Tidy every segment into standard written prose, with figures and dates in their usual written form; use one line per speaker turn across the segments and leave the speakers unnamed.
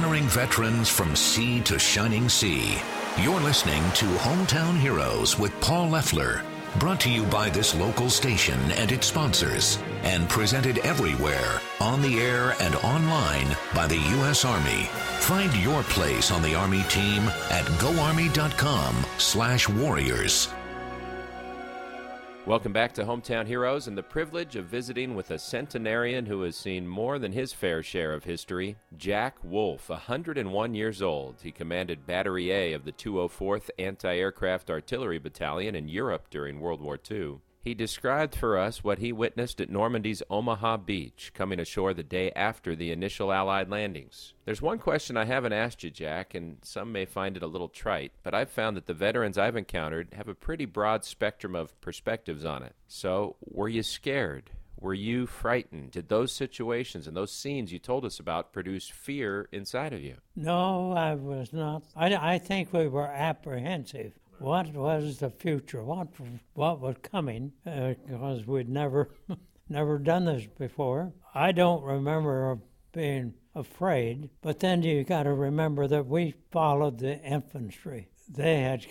honoring veterans from sea to shining sea. You're listening to Hometown Heroes with Paul Leffler, brought to you by this local station and its sponsors, and presented everywhere, on the air and online by the U.S. Army. Find your place on the Army team at goarmy.com/warriors.
Welcome back to Hometown Heroes and the privilege of visiting with a centenarian who has seen more than his fair share of history, Jack Wolf, 101 years old. He commanded Battery A of the 204th Anti-Aircraft Artillery Battalion in Europe during World War II. He described for us what he witnessed at Normandy's Omaha Beach, coming ashore the day after the initial Allied landings. There's one question I haven't asked you, Jack, and some may find it a little trite, but I've found that the veterans I've encountered have a pretty broad spectrum of perspectives on it. So, were you scared? Were you frightened? Did those situations and those scenes you told us about produce fear inside of you?
No, I was not. I think we were apprehensive. What was the future? What was coming? Because we'd never done this before. I don't remember being afraid, but then you got to remember that we followed the infantry. They had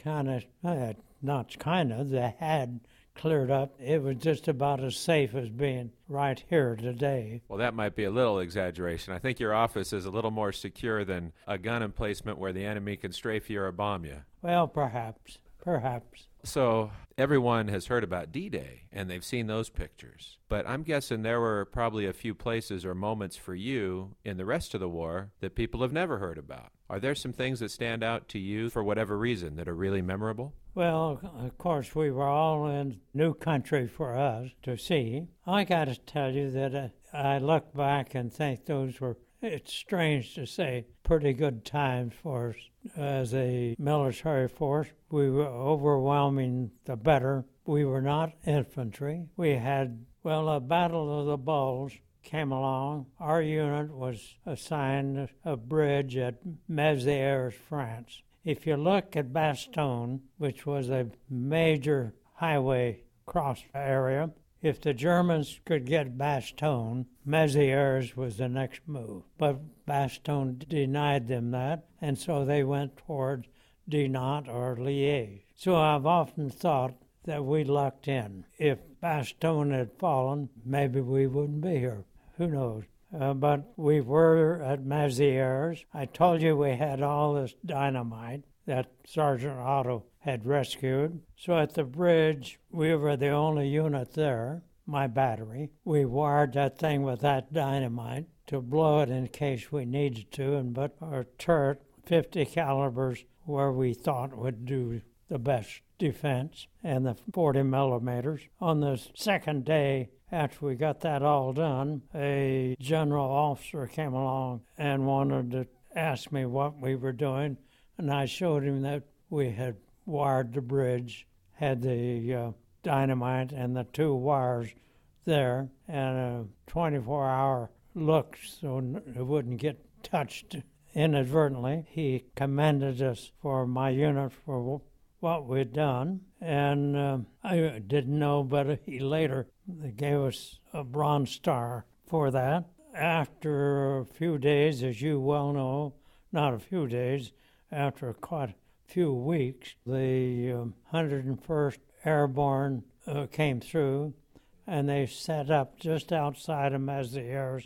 they had cleared up. It was just about as safe as being right here today.
Well, that might be a little exaggeration. I think your office is a little more secure than a gun emplacement where the enemy can strafe you or bomb you.
Well, perhaps.
So everyone has heard about D-Day, and they've seen those pictures. But I'm guessing there were probably a few places or moments for you in the rest of the war that people have never heard about. Are there some things that stand out to you for whatever reason that are really memorable?
Well, of course, we were all in new country for us to see. I got to tell you that I look back and think those were, it's strange to say, pretty good times for us as a military force. We were overwhelming the better. We were not infantry. We had, a Battle of the Bulge came along. Our unit was assigned a bridge at Mézières, France. If you look at Bastogne, which was a major highway cross area, if the Germans could get Bastogne, Mézières was the next move. But Bastogne denied them that, and so they went toward Dinant or Liège. So I've often thought that we lucked in. If Bastogne had fallen, maybe we wouldn't be here. Who knows? But we were at Mézières. I told you we had all this dynamite that Sergeant Otto had rescued. So at the bridge, we were the only unit there, my battery. We wired that thing with that dynamite to blow it in case we needed to, and put our turret, 50 calibers, where we thought would do the best defense, and the 40 millimeters. On the second day, after we got that all done, a general officer came along and wanted to ask me what we were doing, and I showed him that we had wired the bridge, had the dynamite and the two wires there, and a 24-hour look so it wouldn't get touched inadvertently. He commended us for my unit for what we'd done, and I didn't know, but he later gave us a Bronze Star for that. After a few days, as you well know, not a few days, after quite a few weeks, the 101st Airborne came through, and they set up just outside of Mézières.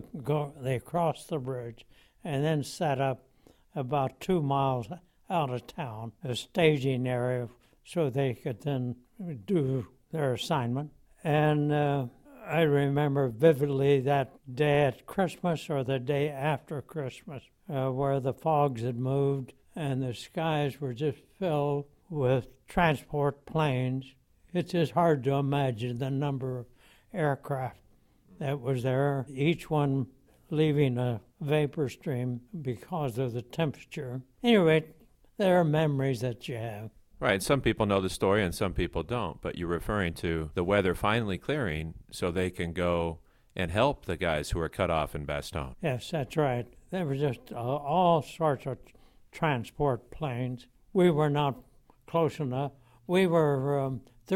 They crossed the bridge and then set up about 2 miles out of town, a staging area, so they could then do their assignment. And I remember vividly that day at Christmas or the day after Christmas, where the fogs had moved and the skies were just filled with transport planes. It's just hard to imagine the number of aircraft that was there, each one leaving a vapor stream because of the temperature. Anyway, there are memories that you have.
Right, some people know the story and some people don't, but you're referring to the weather finally clearing so they can go and help the guys who are cut off in Bastogne.
Yes, that's right. There were just all sorts of transport planes. We were not close enough. We were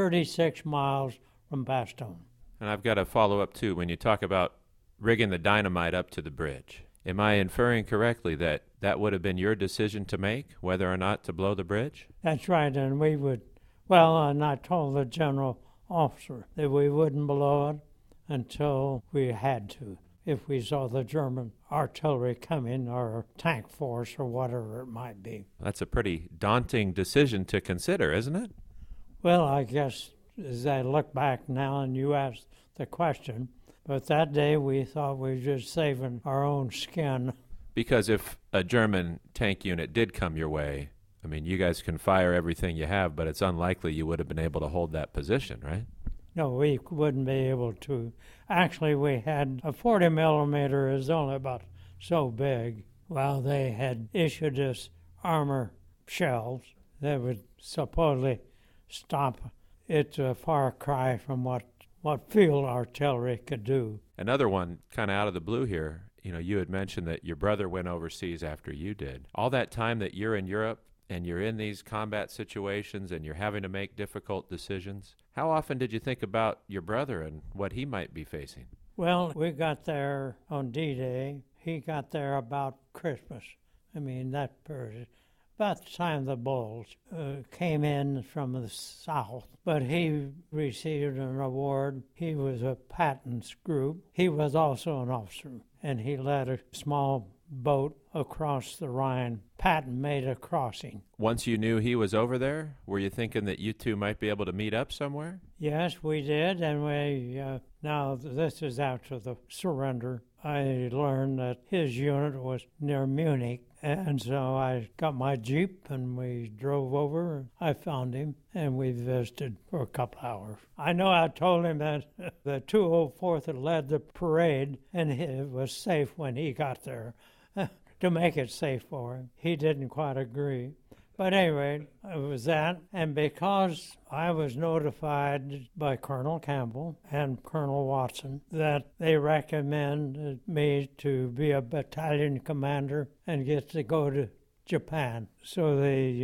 36 miles from Bastogne.
And I've got to follow up, too, when you talk about rigging the dynamite up to the bridge. Am I inferring correctly that that would have been your decision to make, whether or not to blow the bridge?
That's right, and we would, well, and I told the general officer that we wouldn't blow it until we had to, if we saw the German artillery coming or tank force or whatever it might be.
That's a pretty daunting decision to consider, isn't it?
Well, I guess as I look back now and you asked the question, but that day we thought we were just saving our own skin.
Because if a German tank unit did come your way, I mean, you guys can fire everything you have, but it's unlikely you would have been able to hold that position, right?
No, we wouldn't be able to. Actually, we had a 40 millimeter is only about so big. Well, they had issued us armor shells that would supposedly stop. It's a far cry from what field artillery could do.
Another one, kind of out of the blue here, you had mentioned that your brother went overseas after you did. All that time that you're in Europe and you're in these combat situations and you're having to make difficult decisions, how often did you think about your brother and what he might be facing?
Well, we got there on D-Day. He got there about Christmas. That period. About the time the Bulls came in from the south. But he received an award. He was a Patton's group. He was also an officer, and he led a small boat across the Rhine. Patton made a crossing.
Once you knew he was over there, were you thinking that you two might be able to meet up somewhere?
Yes, we did, and we, now this is after the surrender. I learned that his unit was near Munich, and so I got my Jeep and we drove over. I found him, and we visited for a couple hours. I know I told him that the 204th had led the parade, and it was safe when he got there. To make it safe for him. He didn't quite agree. But anyway, it was that. And because I was notified by Colonel Campbell and Colonel Watson that they recommended me to be a battalion commander and get to go to Japan. So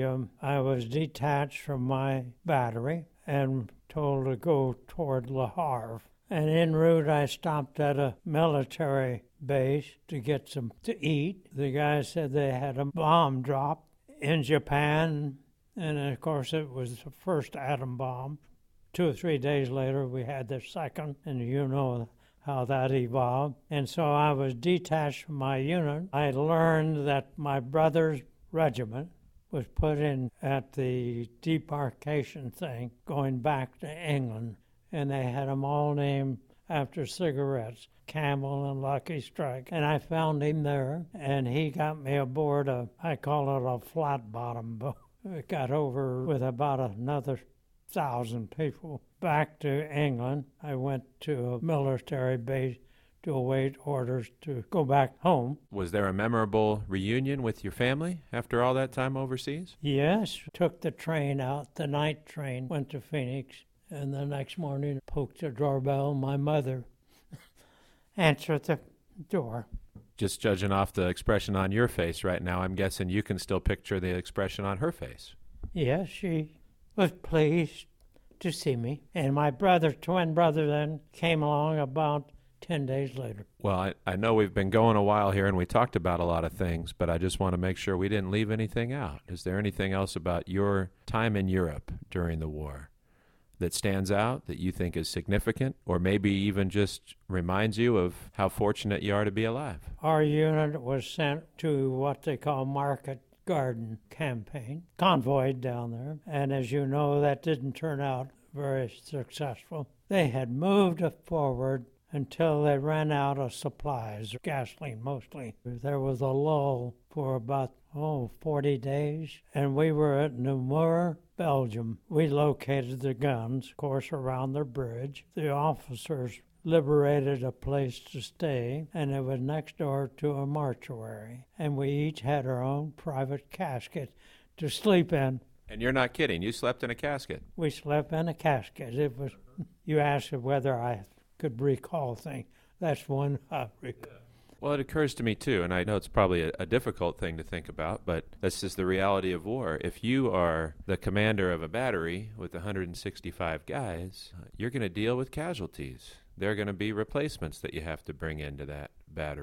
I was detached from my battery and told to go toward Le Havre. And en route, I stopped at a military base to get some to eat. The guy said they had a bomb drop in Japan, and of course it was the first atom bomb. 2 or 3 days later, we had the second, and you know how that evolved. And so I was detached from my unit. I learned that my brother's regiment was put in at the debarkation thing going back to England. And they had them all named after cigarettes, Camel and Lucky Strike. And I found him there, and he got me aboard I call it a flat-bottom boat. We got over with about another 1,000 people. Back to England, I went to a military base to await orders to go back home.
Was there a memorable reunion with your family after all that time overseas?
Yes, took the train out, the night train, went to Phoenix. And the next morning, poked the doorbell. My mother answered the door.
Just judging off the expression on your face right now, I'm guessing you can still picture the expression on her face.
Yes, she was pleased to see me. And my twin brother then came along about 10 days later.
Well, I know we've been going a while here and we talked about a lot of things, but I just want to make sure we didn't leave anything out. Is there anything else about your time in Europe during the war that stands out, that you think is significant, or maybe even just reminds you of how fortunate you are to be alive?
Our unit was sent to what they call Market Garden Campaign, convoyed down there, and as you know, that didn't turn out very successful. They had moved forward until they ran out of supplies, gasoline mostly. There was a lull for about 40 days, and we were at Namur, Belgium. We located the guns, of course, around the bridge. The officers liberated a place to stay, and it was next door to a mortuary. And we each had our own private casket to sleep in.
And you're not kidding, you slept in a casket?
We slept in a casket. It was. You asked whether I could recall things. That's one I recall.
Well, it occurs to me, too, and I know it's probably a difficult thing to think about, but this is the reality of war. If you are the commander of a battery with 165 guys, you're going to deal with casualties. There are going to be replacements that you have to bring into that battery.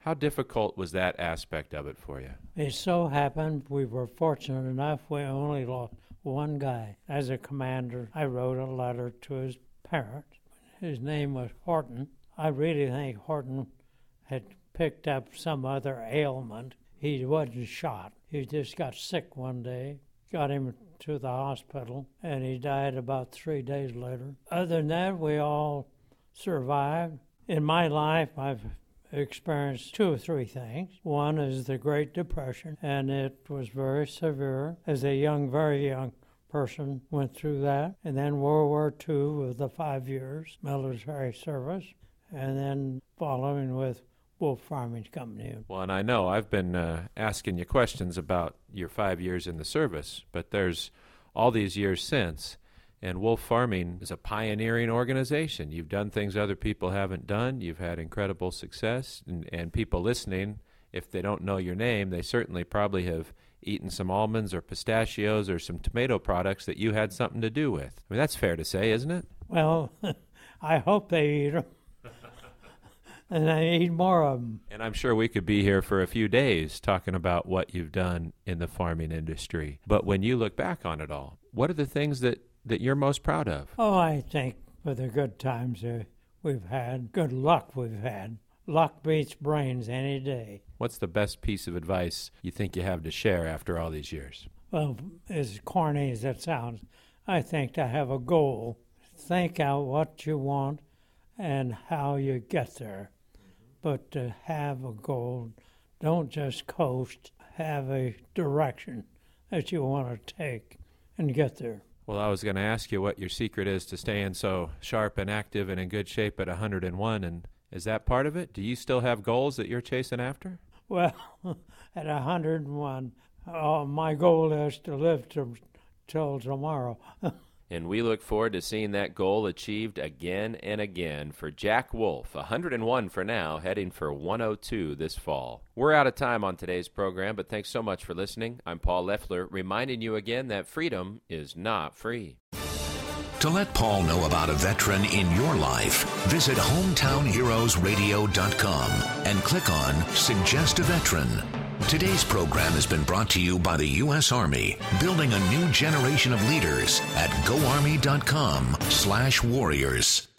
How difficult was that aspect of it for you?
It so happened we were fortunate enough we only lost one guy. As a commander, I wrote a letter to his parents. His name was Horton. I really think Horton had picked up some other ailment. He wasn't shot. He just got sick one day, got him to the hospital, and he died about 3 days later. Other than that, we all survived. In my life, I've experienced 2 or 3 things. One is the Great Depression, and it was very severe. As a very young person, went through that. And then World War II with the 5 years military service, and then following with Wolf Farming Company.
Well, and I know I've been asking you questions about your 5 years in the service, but there's all these years since, and Wolf Farming is a pioneering organization. You've done things other people haven't done. You've had incredible success, and people listening, if they don't know your name, they certainly probably have eaten some almonds or pistachios or some tomato products that you had something to do with. I mean, that's fair to say, isn't it?
Well, I hope they eat them. And I eat more of them.
And I'm sure we could be here for a few days talking about what you've done in the farming industry. But when you look back on it all, what are the things that you're most proud of?
Oh, I think for the good times we've had, good luck we've had. Luck beats brains any day.
What's the best piece of advice you think you have to share after all these years?
Well, as corny as that sounds, I think to have a goal, think out what you want and how you get there. But to have a goal, don't just coast, have a direction that you want to take and get there.
Well, I was going to ask you what your secret is to staying so sharp and active and in good shape at 101, and is that part of it? Do you still have goals that you're chasing after?
Well, at 101, my goal is to live till tomorrow.
And we look forward to seeing that goal achieved again and again for Jack Wolf, 101 for now, heading for 102 this fall. We're out of time on today's program, but thanks so much for listening. I'm Paul Leffler, reminding you again that freedom is not free.
To let Paul know about a veteran in your life, visit hometownheroesradio.com and click on Suggest a Veteran. Today's program has been brought to you by the U.S. Army, building a new generation of leaders at goarmy.com/warriors.